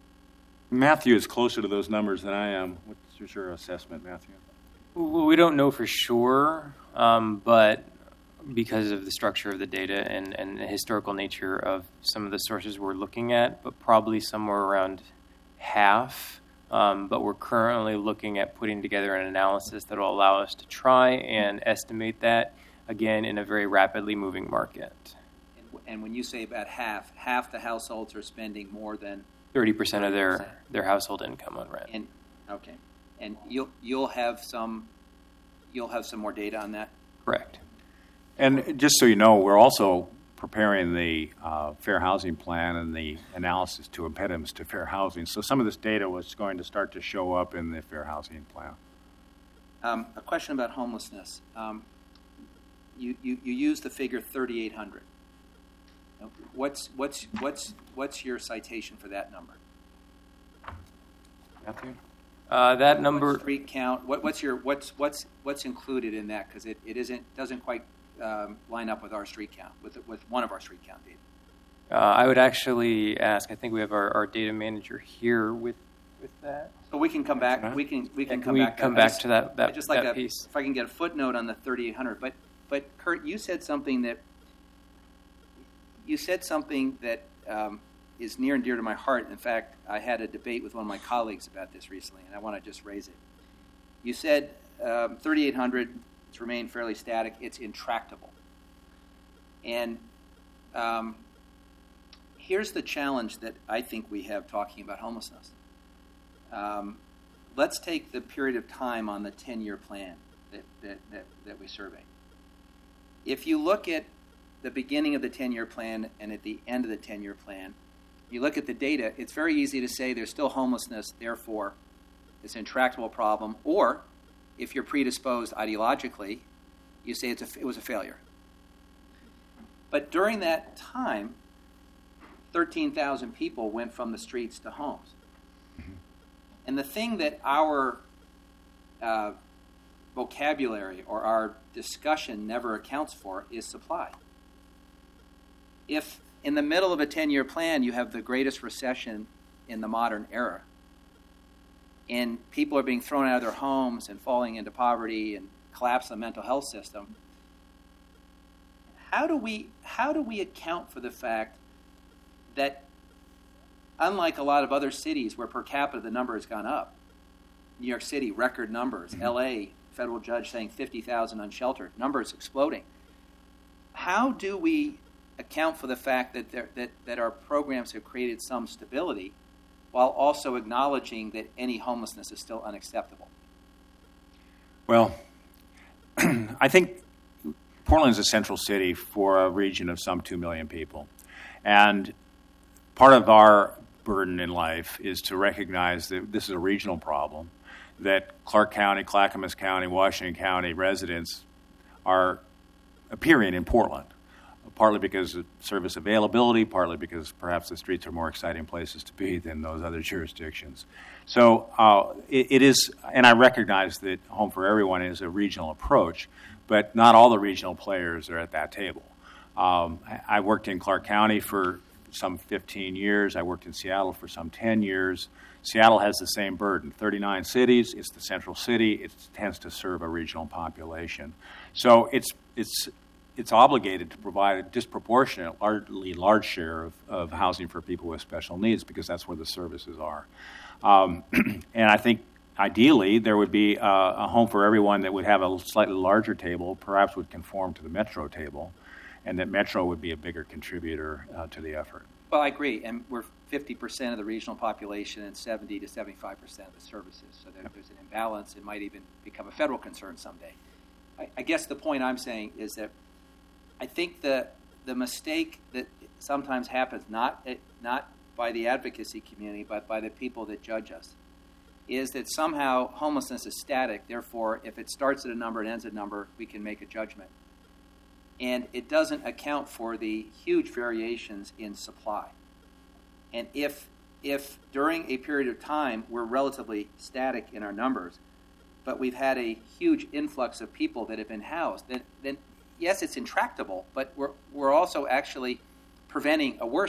Matthew is closer to those numbers than I am. What's your assessment, Matthew? Well, we don't know for sure, um, but because of the structure of the data and, and the historical nature of some of the sources we're looking at, but probably somewhere around half. Um, but we're currently looking at putting together an analysis that will allow us to try and estimate that, again, in a very rapidly moving market. And, and when you say about half, half the households are spending more than thirty percent of their, their household income on rent. And okay, and you'll you'll have some you'll have some more data on that. Correct. And just so you know, we're also preparing the uh, fair housing plan and the analysis to impediments to fair housing. So some of this data was going to start to show up in the fair housing plan. Um, a question about homelessness. Um, you, you you use the figure thirty-eight hundred. What's what's what's what's your citation for that number? Matthew? Uh, that number. What street count. What, what's your what's what's what's included in that? Because it, it isn't doesn't quite um, line up with our street count with with one of our street count data. Uh, I would actually ask. I think we have our, our data manager here with with that. So we can come back. We can we can And come can we back. come I back just, to that that, I just like that a, piece? If I can get a footnote on the thirty-eight hundred. But but Kurt, you said something that you said something that um, is near and dear to my heart. In fact, I had a debate with one of my colleagues about this recently, and I want to just raise it. You said um, thirty-eight hundred has remained fairly static. It's intractable. And um, here's the challenge that I think we have talking about homelessness. Um, let's take the period of time on the ten-year plan that, that, that, that we survey. If you look at the beginning of the ten-year plan and at the end of the ten-year plan, you look at the data, it's very easy to say there's still homelessness, therefore it's an intractable problem. Or if you're predisposed ideologically, you say it's a, it was a failure. But during that time, thirteen thousand people went from the streets to homes. And the thing that our uh, vocabulary or our discussion never accounts for is supply. If in the middle of a ten-year plan you have the greatest recession in the modern era, and people are being thrown out of their homes and falling into poverty and collapse of the mental health system, how do we how do we account for the fact that, unlike a lot of other cities where per capita the number has gone up, New York City, record numbers, mm-hmm. L A, federal judge saying fifty thousand unsheltered, numbers exploding. How do we account for the fact that, there, that, that our programs have created some stability while also acknowledging that any homelessness is still unacceptable? Well, I think Portland's a central city for a region of some two million people. And part of our burden in life is to recognize that this is a regional problem, that Clark County, Clackamas County, Washington County residents are appearing in Portland, partly because of service availability, partly because perhaps the streets are more exciting places to be than those other jurisdictions. So uh, it, it is, and I recognize that Home for Everyone is a regional approach, but not all the regional players are at that table. Um, I, I worked in Clark County for some fifteen years. I worked in Seattle for some ten years. Seattle has the same burden. thirty-nine cities, it's the central city, it tends to serve a regional population. So it's it's it's obligated to provide a disproportionate, largely large share of, of housing for people with special needs because that's where the services are. Um, and I think ideally there would be a, a Home for Everyone that would have a slightly larger table, perhaps would conform to the Metro table, and that Metro would be a bigger contributor uh, to the effort. Well, I agree, and we're fifty percent of the regional population and seventy to seventy-five percent of the services, so that if there's an imbalance, it might even become a federal concern someday. I, I guess the point I'm saying is that I think the the mistake that sometimes happens, not not by the advocacy community, but by the people that judge us, is that somehow homelessness is static, therefore if it starts at a number and ends at a number, we can make a judgment. And it doesn't account for the huge variations in supply. And if if during a period of time we're relatively static in our numbers, but we've had a huge influx of people that have been housed, then, then yes, it's intractable, but we're we're also actually preventing a worse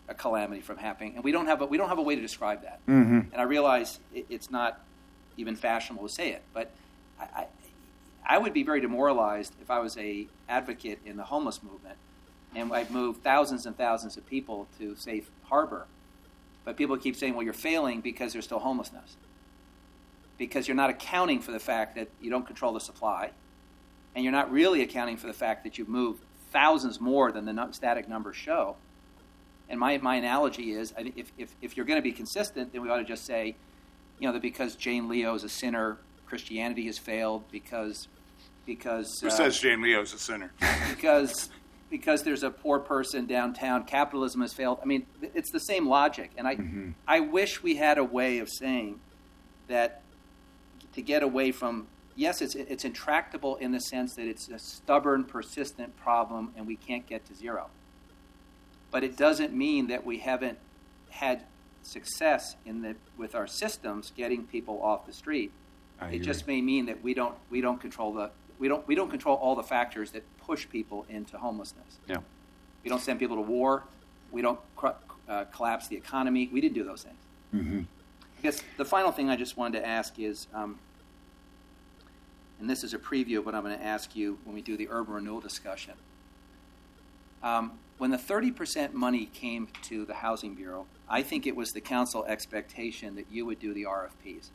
a calamity from happening, and we don't have a, we don't have a way to describe that. Mm-hmm. And I realize it, it's not even fashionable to say it, but I, I, I would be very demoralized if I was a advocate in the homeless movement, and I've moved thousands and thousands of people to Safe Harbor, but people keep saying, well, you're failing because there's still homelessness, because you're not accounting for the fact that you don't control the supply, and you're not really accounting for the fact that you've moved thousands more than the no- static numbers show. And my, my analogy is, I think if, if, if you're going to be consistent, then we ought to just say, you know, that because Jane Leo is a sinner, Christianity has failed, because because Who uh, says Jane Leo's a sinner? because because there's a poor person downtown, capitalism has failed. I mean, it's the same logic. And I Mm-hmm. I wish we had a way of saying that to get away from, yes, it's it's intractable in the sense that it's a stubborn, persistent problem and we can't get to zero. But it doesn't mean that we haven't had success in the with our systems getting people off the street. I It agree. just may mean that we don't we don't control the we don't we don't control all the factors that push people into homelessness. Yeah. We don't send people to war. We don't cr- uh, collapse the economy. We didn't do those things. Mm-hmm. I guess the final thing I just wanted to ask is, um, and this is a preview of what I'm going to ask you when we do the urban renewal discussion. Um, when the thirty percent money came to the Housing Bureau, I think it was the council expectation that you would do the R F Ps.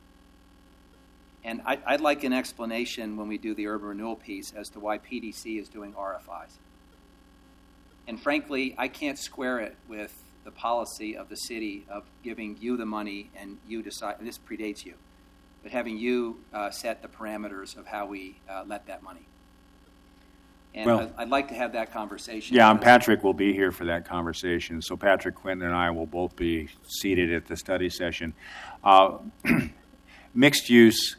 And I, I'd like an explanation when we do the urban renewal piece as to why P D C is doing R F Is. And frankly, I can't square it with the policy of the city of giving you the money and you decide, and this predates you, but having you uh, set the parameters of how we uh, let that money. And Well- I'd, I'd like to have that conversation. Yeah, and because- Patrick will be here for that conversation. So Patrick Quinton and I will both be seated at the study session. Uh, mixed use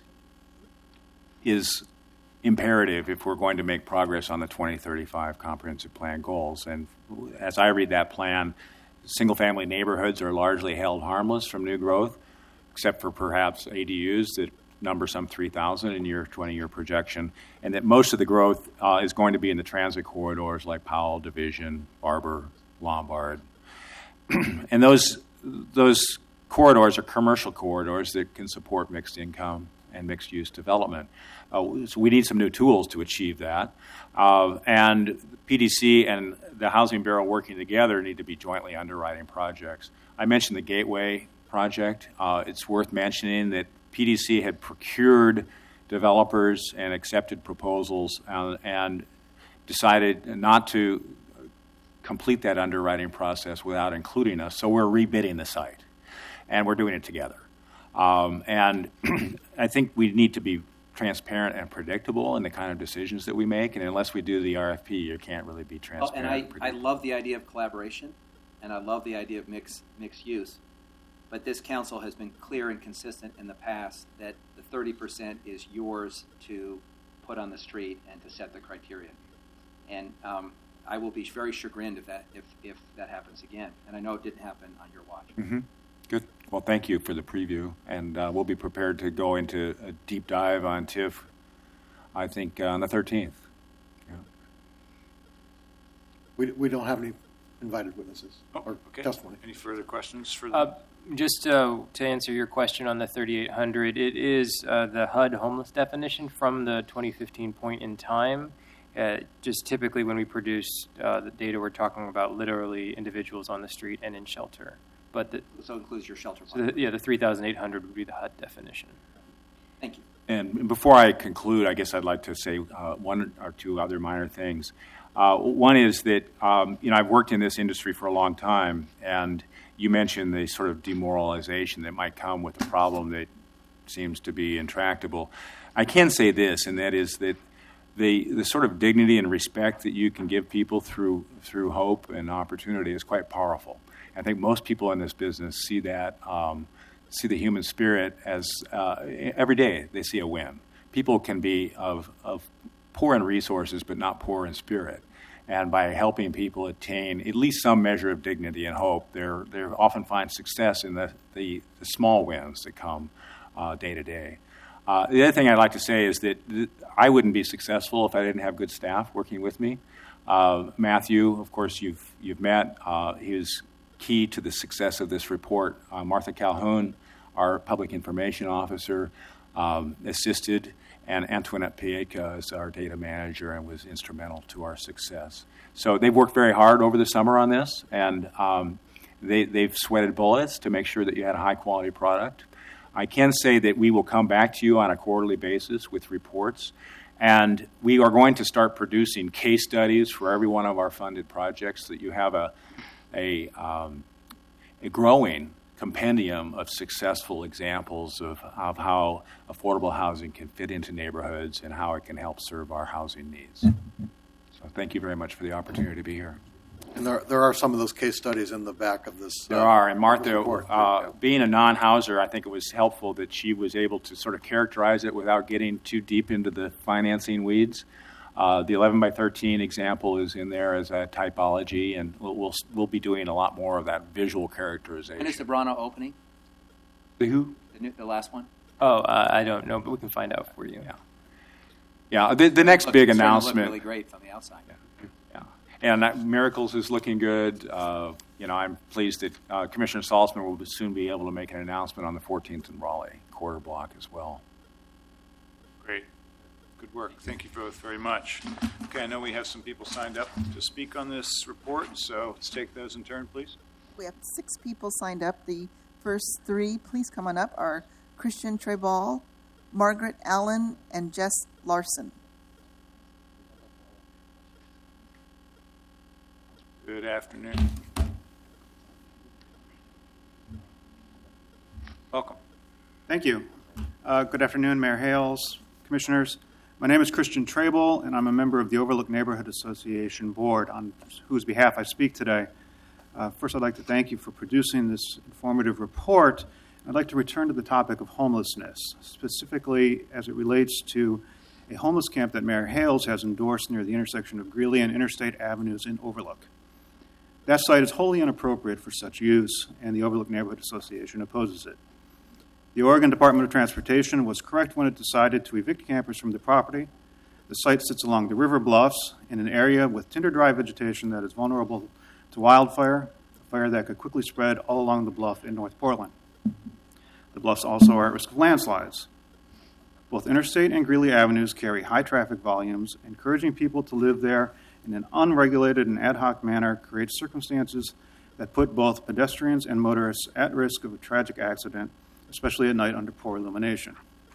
is imperative if we're going to make progress on the twenty thirty-five comprehensive plan goals. And as I read that plan, single-family neighborhoods are largely held harmless from new growth, except for perhaps A D Us that number some three thousand in your twenty-year projection, and that most of the growth uh, is going to be in the transit corridors like Powell, Division, Barber, Lombard. And those those corridors are commercial corridors that can support mixed income and mixed use development. Uh, so we need some new tools to achieve that. Uh, and P D C and the Housing Bureau working together need to be jointly underwriting projects. I mentioned the Gateway project. Uh, it's worth mentioning that P D C had procured developers and accepted proposals uh, and decided not to complete that underwriting process without including us. So we're rebidding the site, and we're doing it together. Um, and I think we need to be transparent and predictable in the kind of decisions that we make. And unless we do the R F P, you can't really be Oh, transparent. and I, and I predictable. love the idea of collaboration, and I love the idea of mixed mixed use. But this council has been clear and consistent in the past that the thirty percent is yours to put on the street and to set the criteria. And um, I will be very chagrined if that if, if that happens again. And I know it didn't happen on your watch. Mhm. Good. Well, thank you for the preview, and uh, we'll be prepared to go into a deep dive on T I F, I think, uh, on the thirteenth. Yeah. We, we don't have any invited witnesses Oh, or okay. testimony. Any further questions for the? Uh, just uh, to answer your question on the thirty-eight hundred, it is uh, the H U D homeless definition from the twenty fifteen point in time. Uh, just typically when we produce uh, the data, we're talking about literally individuals on the street and in shelter. But the, So it includes your shelter so plan. the, yeah, the three thousand eight hundred would be the H U D definition. Thank you. And before I conclude, I guess I'd like to say uh, one or two other minor things. Uh, one is that, um, you know, I've worked in this industry for a long time, and you mentioned the sort of demoralization that might come with a problem that seems to be intractable. I can say this, and that is that the the sort of dignity and respect that you can give people through through hope and opportunity is quite powerful. I think most people in this business see that, um, see the human spirit as uh, every day they see a win. People can be of, of poor in resources, but not poor in spirit. And by helping people attain at least some measure of dignity and hope, they're they often find success in the, the, the small wins that come uh, day to day. Uh, the other thing I'd like to say is that th- I wouldn't be successful if I didn't have good staff working with me. Uh, Matthew, of course, you've you've met. Uh, he was key to the success of this report. Uh, Martha Calhoun, our public information officer, um, assisted, and Antoinette Pieka is our data manager and was instrumental to our success. So they've worked very hard over the summer on this, and um, they, they've sweated bullets to make sure that you had a high-quality product. I can say that we will come back to you on a quarterly basis with reports, and we are going to start producing case studies for every one of our funded projects so that you have a, a, um, a growing compendium of successful examples of, of how affordable housing can fit into neighborhoods and how it can help serve our housing needs. So thank you very much for the opportunity to be here. And there, there are some of those case studies in the back of this. There uh, are, and Martha, report. uh, being a non-houser, I think it was helpful that she was able to sort of characterize it without getting too deep into the financing weeds. Uh, the eleven by thirteen example is in there as a typology, and we'll, we'll we'll be doing a lot more of that visual characterization. When is the Brano opening? The who? The, new, the last one? Oh, uh, I don't know, but we can find out for you. Yeah. Yeah. The, the next Look, big it's starting to announcement. Look really great from the outside. Yeah. And uh, Miracles is looking good. Uh, you know, I'm pleased that uh, Commissioner Salzman will soon be able to make an announcement on the fourteenth in Raleigh quarter block as well. Great. Good work. Thank you both very much. Okay, I know we have some people signed up to speak on this report, so let's take those in turn, please. We have six people signed up. The first three, please come on up, are Christian Treball, Margaret Allen, and Jess Larson. Good afternoon. Welcome. Thank you. Uh, good afternoon, Mayor Hales, Commissioners. My name is Christian Treball, and I'm a member of the Overlook Neighborhood Association Board, on whose behalf I speak today. Uh, first, I'd like to thank you for producing this informative report. I'd like to return to the topic of homelessness, specifically as it relates to a homeless camp that Mayor Hales has endorsed near the intersection of Greeley and Interstate Avenues in Overlook. That site is wholly inappropriate for such use, and the Overlook Neighborhood Association opposes it. The Oregon Department of Transportation was correct when it decided to evict campers from the property. The site sits along the river bluffs in an area with tinder dry vegetation that is vulnerable to wildfire, a fire that could quickly spread all along the bluff in North Portland. The bluffs also are at risk of landslides. Both Interstate and Greeley Avenues carry high traffic volumes. Encouraging people to live there in an unregulated and ad hoc manner creates circumstances that put both pedestrians and motorists at risk of a tragic accident, especially at night under poor illumination.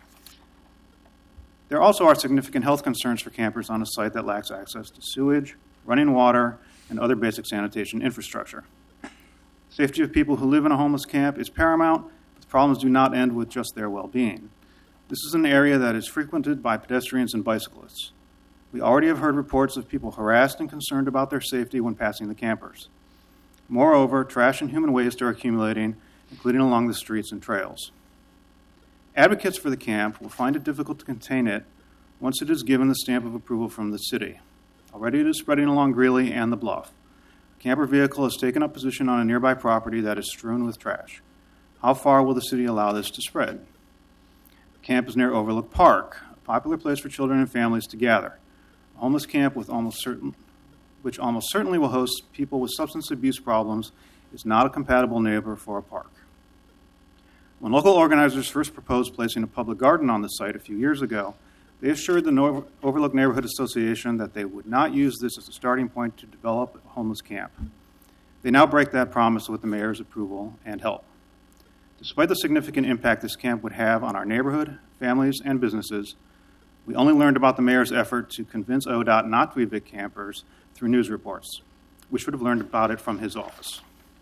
There also are significant health concerns for campers on a site that lacks access to sewage, running water, and other basic sanitation infrastructure. Safety of people who live in a homeless camp is paramount, but the problems do not end with just their well-being. This is an area that is frequented by pedestrians and bicyclists. We already have heard reports of people harassed and concerned about their safety when passing the campers. Moreover, trash and human waste are accumulating, including along the streets and trails. Advocates for the camp will find it difficult to contain it once it is given the stamp of approval from the city. Already it is spreading along Greeley and the bluff. A camper vehicle has taken up position on a nearby property that is strewn with trash. How far will the city allow this to spread? The camp is near Overlook Park, a popular place for children and families to gather. A homeless camp with almost certain, which almost certainly will host people with substance abuse problems is not a compatible neighbor for a park. When local organizers first proposed placing a public garden on the site a few years ago, they assured the no- Overlook Neighborhood Association that they would not use this as a starting point to develop a homeless camp. They now break that promise with the mayor's approval and help. Despite the significant impact this camp would have on our neighborhood, families, and businesses, we only learned about the mayor's effort to convince O D O T not to evict campers through news reports. We should have learned about it from his office.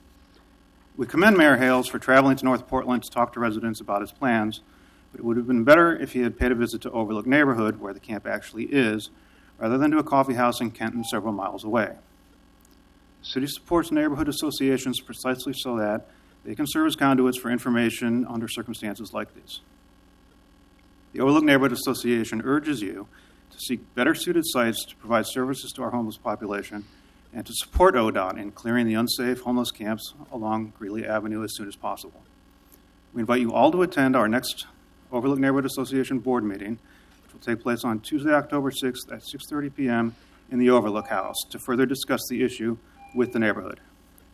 We commend Mayor Hales for traveling to North Portland to talk to residents about his plans, but it would have been better if he had paid a visit to Overlook Neighborhood, where the camp actually is, rather than to a coffee house in Kenton several miles away. The city supports neighborhood associations precisely so that they can serve as conduits for information under circumstances like these. The Overlook Neighborhood Association urges you to seek better suited sites to provide services to our homeless population and to support O D O T in clearing the unsafe homeless camps along Greeley Avenue as soon as possible. We invite you all to attend our next Overlook Neighborhood Association board meeting, which will take place on Tuesday, October sixth at six thirty p.m. in the Overlook House to further discuss the issue with the neighborhood.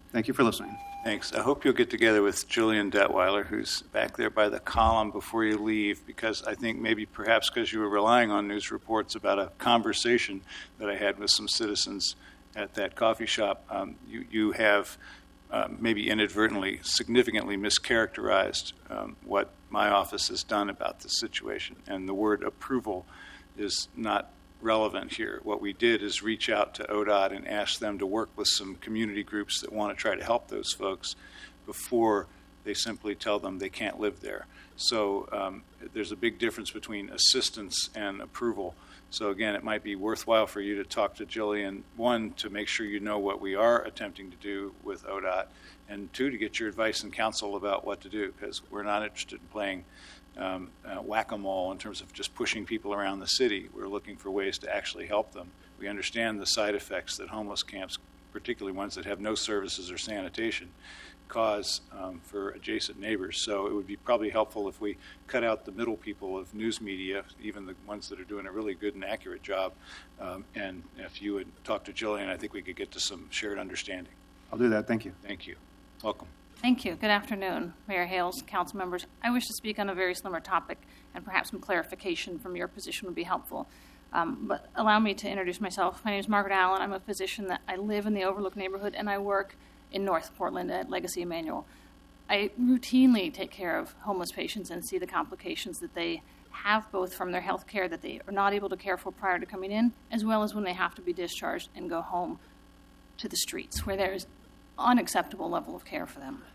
Thank you for listening. Thanks. I hope you'll get together with Julian Detweiler, who's back there by the column before you leave, because I think maybe perhaps because you were relying on news reports about a conversation that I had with some citizens at that coffee shop, um, you, you have uh, maybe inadvertently significantly mischaracterized um, what my office has done about this situation. And the word approval is not relevant here. What we did is reach out to O D O T and ask them to work with some community groups that want to try to help those folks before they simply tell them they can't live there. So um, there's a big difference between assistance and approval. So again, it might be worthwhile for you to talk to Jillian, one, to make sure you know what we are attempting to do with O D O T, and two, to get your advice and counsel about what to do, because we're not interested in playing Um, uh, whack-a-mole in terms of just pushing people around the city. We're looking for ways to actually help them. We understand the side effects that homeless camps, particularly ones that have no services or sanitation, cause um, for adjacent neighbors. So it would be probably helpful if we cut out the middle people of news media, even the ones that are doing a really good and accurate job. Um, and if you would talk to Jillian, I think we could get to some shared understanding. I'll do that. Thank you. Thank you. Welcome. Thank you. Good afternoon, Mayor Hales, council members. I wish to speak on a very similar topic, and perhaps some clarification from your position would be helpful. Um, but allow me to introduce myself. My name is Margaret Allen. I'm a physician that I live in the Overlook neighborhood, and I work in North Portland at Legacy Emanuel. I routinely take care of homeless patients and see the complications that they have, both from their health care that they are not able to care for prior to coming in, as well as when they have to be discharged and go home to the streets, where there is unacceptable level of care for them.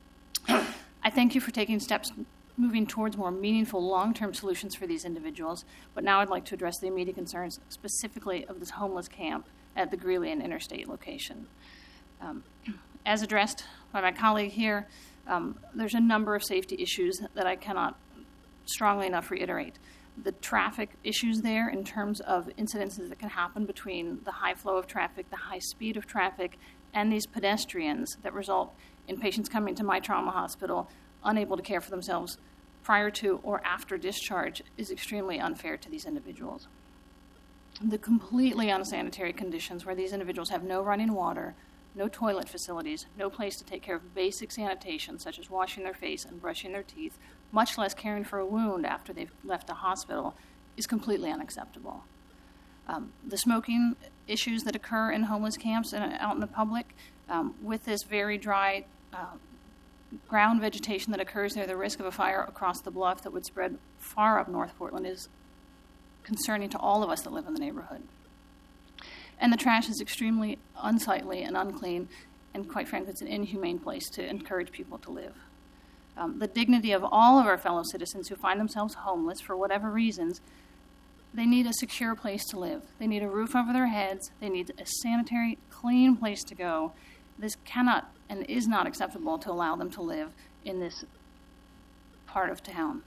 I thank you for taking steps moving towards more meaningful long-term solutions for these individuals, but now I'd like to address the immediate concerns specifically of this homeless camp at the Greeley and Interstate location. Um, as addressed by my colleague here, um, there's a number of safety issues that I cannot strongly enough reiterate. The traffic issues there in terms of incidences that can happen between the high flow of traffic, the high speed of traffic, and these pedestrians that result in patients coming to my trauma hospital unable to care for themselves prior to or after discharge is extremely unfair to these individuals. The completely unsanitary conditions where these individuals have no running water, no toilet facilities, no place to take care of basic sanitation such as washing their face and brushing their teeth, much less caring for a wound after they've left the hospital, is completely unacceptable. Um, the smoking issues that occur in homeless camps and out in the public, um, with this very dry uh, ground vegetation that occurs there, the risk of a fire across the bluff that would spread far up North Portland is concerning to all of us that live in the neighborhood. And the trash is extremely unsightly and unclean, and quite frankly, it's an inhumane place to encourage people to live. Um, the dignity of all of our fellow citizens who find themselves homeless for whatever reasons, they need a secure place to live. They need a roof over their heads. They need a sanitary, clean place to go. This cannot and is not acceptable to allow them to live in this part of town.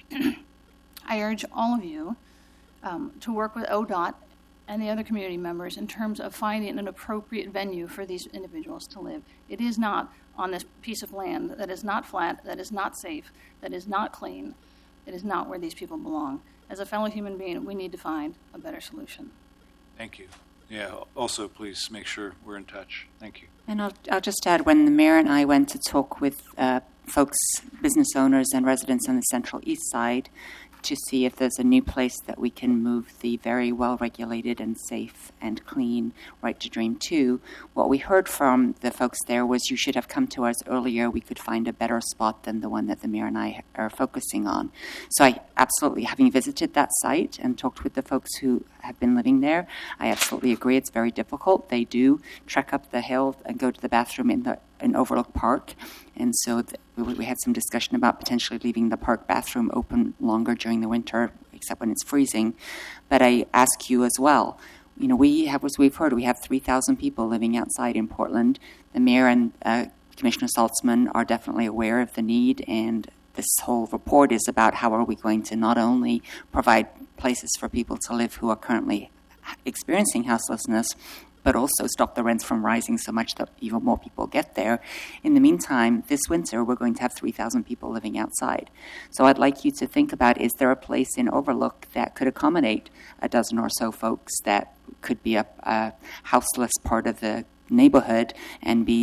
I urge all of you um, to work with O D O T and the other community members in terms of finding an appropriate venue for these individuals to live. It is not on this piece of land that is not flat, that is not safe, that is not clean. It is not where these people belong. As a fellow human being, we need to find a better solution. Thank you. Yeah, also, please make sure we're in touch. Thank you. And I'll, I'll just add, when the mayor and I went to talk with uh, folks, business owners and residents on the Central East Side to see if there's a new place that we can move the very well-regulated and safe and clean Right to Dream to, what we heard from the folks there was, you should have come to us earlier. We could find a better spot than the one that the mayor and I are focusing on. So I absolutely, having visited that site and talked with the folks who have been living there, I absolutely agree it's very difficult. They do trek up the hill and go to the bathroom in the in Overlook Park. And so the, we, we had some discussion about potentially leaving the park bathroom open longer during the winter, except when it's freezing. But I ask you as well, you know, we have, as we've heard, we have three thousand people living outside in Portland. The mayor and uh, Commissioner Saltzman are definitely aware of the need, and this whole report is about how are we going to not only provide places for people to live who are currently experiencing houselessness, but also stop the rents from rising so much that even more people get there. In the meantime, this winter, we're going to have three thousand people living outside. So I'd like you to think about, is there a place in Overlook that could accommodate a dozen or so folks that could be a, a houseless part of the neighborhood and be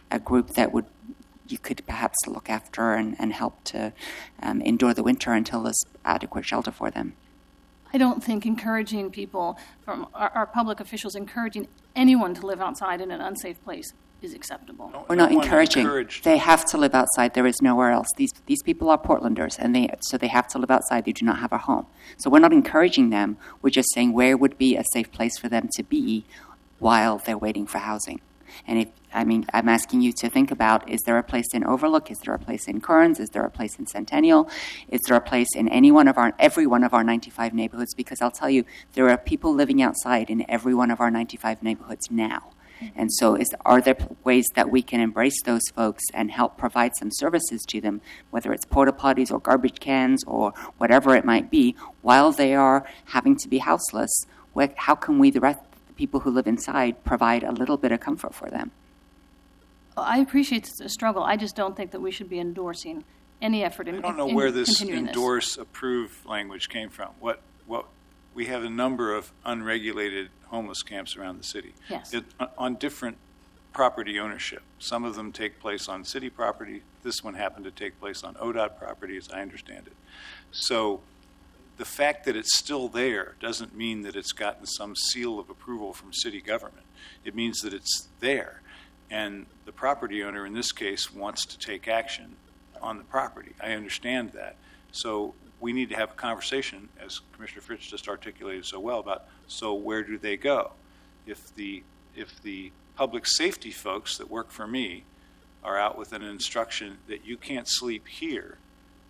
a group that would you could perhaps look after and, and help to um, endure the winter until there's adequate shelter for them. I don't think encouraging people, from our, our public officials, encouraging anyone to live outside in an unsafe place is acceptable. No, We're no not one encouraging. encouraged. They have to live outside. There is nowhere else. These these people are Portlanders, and they so they have to live outside. They do not have a home. So we're not encouraging them. We're just saying where would be a safe place for them to be while they're waiting for housing. And if I mean, I'm asking you to think about: is there a place in Overlook? Is there a place in Kearns? Is there a place in Centennial? Is there a place in any one of our every one of our ninety-five neighborhoods? Because I'll tell you, there are people living outside in every one of our ninety-five neighborhoods now. And so is, are there ways that we can embrace those folks and help provide some services to them, whether it's porta potties or garbage cans or whatever it might be, while they are having to be houseless? Where, how can we, the rest the people who live inside, provide a little bit of comfort for them? Well, I appreciate the struggle. I just don't think that we should be endorsing any effort in I don't know in where this continuing endorse, approve language came from. What, what, we have a number of unregulated homeless camps around the city. Yes. It, on different property ownership. Some of them take place on city property. This one happened to take place on O D O T property, as I understand it. So the fact that it's still there doesn't mean that it's gotten some seal of approval from city government. It means that it's there. And the property owner, in this case, wants to take action on the property. I understand that. So we need to have a conversation, as Commissioner Fritz just articulated so well, about so where do they go? If the if the public safety folks that work for me are out with an instruction that you can't sleep here,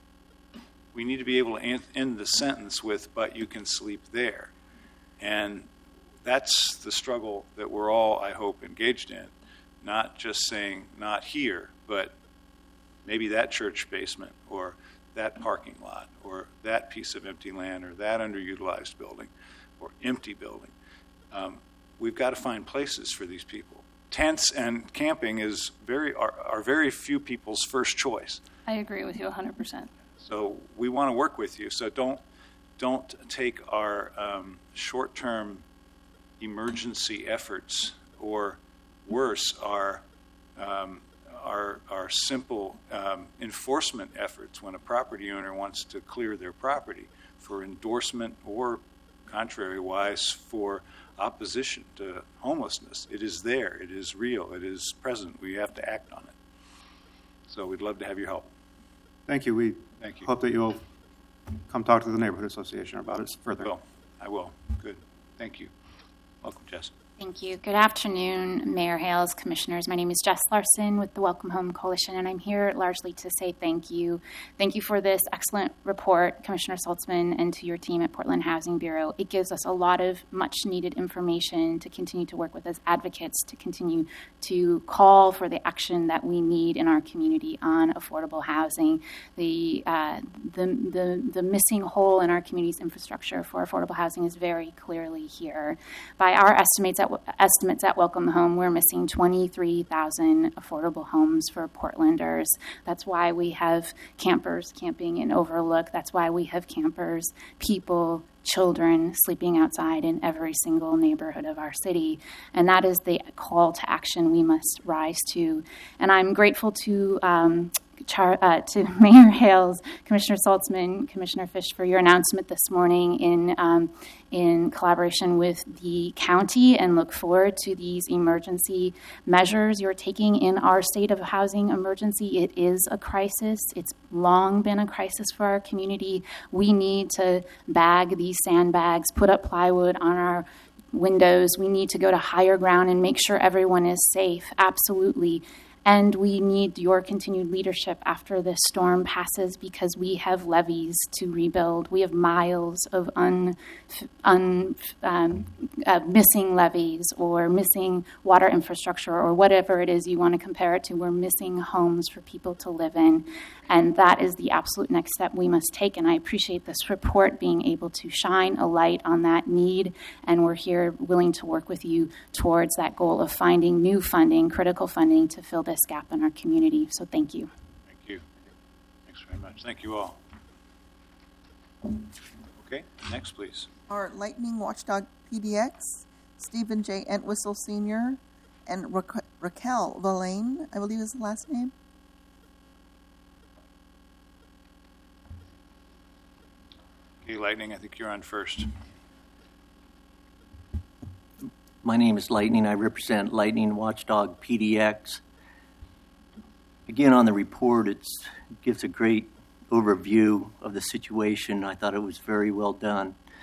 we need to be able to end the sentence with, but you can sleep there. And that's the struggle that we're all, I hope, engaged in. Not just saying not here, but maybe that church basement or that parking lot or that piece of empty land or that underutilized building or empty building. Um, we've got to find places for these people. Tents and camping is very are, are very few people's first choice. I agree with you one hundred percent. So we want to work with you. So don't don't take our um, short-term emergency efforts, or worse, our um, Our, our simple um, enforcement efforts when a property owner wants to clear their property for endorsement or, contrary-wise, for opposition to homelessness. It is there. It is real. It is present. We have to act on it. So we'd love to have your help. Thank you. We Thank you. hope that you'll come talk to the Neighborhood Association about it I further. will. I will. Good. Thank you. Welcome, Jess. Thank you. Good afternoon, Mayor Hales, Commissioners. My name is Jess Larson with the Welcome Home Coalition, and I'm here largely to say thank you. Thank you for this excellent report, Commissioner Saltzman, and to your team at Portland Housing Bureau. It gives us a lot of much-needed information to continue to work with as advocates, to continue to call for the action that we need in our community on affordable housing. The, uh, the, the, the missing hole in our community's infrastructure for affordable housing is very clearly here. By our estimates at estimates at Welcome Home, we're missing twenty-three thousand affordable homes for Portlanders. That's why we have campers camping in Overlook. That's why we have campers, people, children sleeping outside in every single neighborhood of our city. And that is the call to action we must rise to. And I'm grateful to um, Char- uh, to Mayor Hales, Commissioner Saltzman, Commissioner Fish, for your announcement this morning in um, in collaboration with the county, and look forward to these emergency measures you're taking in our state of housing emergency. It is a crisis. It's long been a crisis for our community. We need to bag these sandbags, put up plywood on our windows. We need to go to higher ground and make sure everyone is safe. Absolutely. And we need your continued leadership after this storm passes, because we have levees to rebuild. We have miles of un, un, um, uh, missing levees or missing water infrastructure or whatever it is you want to compare it to. We're missing homes for people to live in. And that is the absolute next step we must take. And I appreciate this report being able to shine a light on that need. And we're here willing to work with you towards that goal of finding new funding, critical funding, to fill this gap in our community. So thank you. Thank you. Thanks very much. Thank you all. Okay, next, please. Our Lightning Watchdog P D X, Stephen J. Entwistle Senior, and Ra- Raquel Valaine, I believe is the last name. Okay, Lightning, I think you're on first. My name is Lightning. I represent Lightning Watchdog P D X. Again, on the report, it's, it gives a great overview of the situation. I thought it was very well done.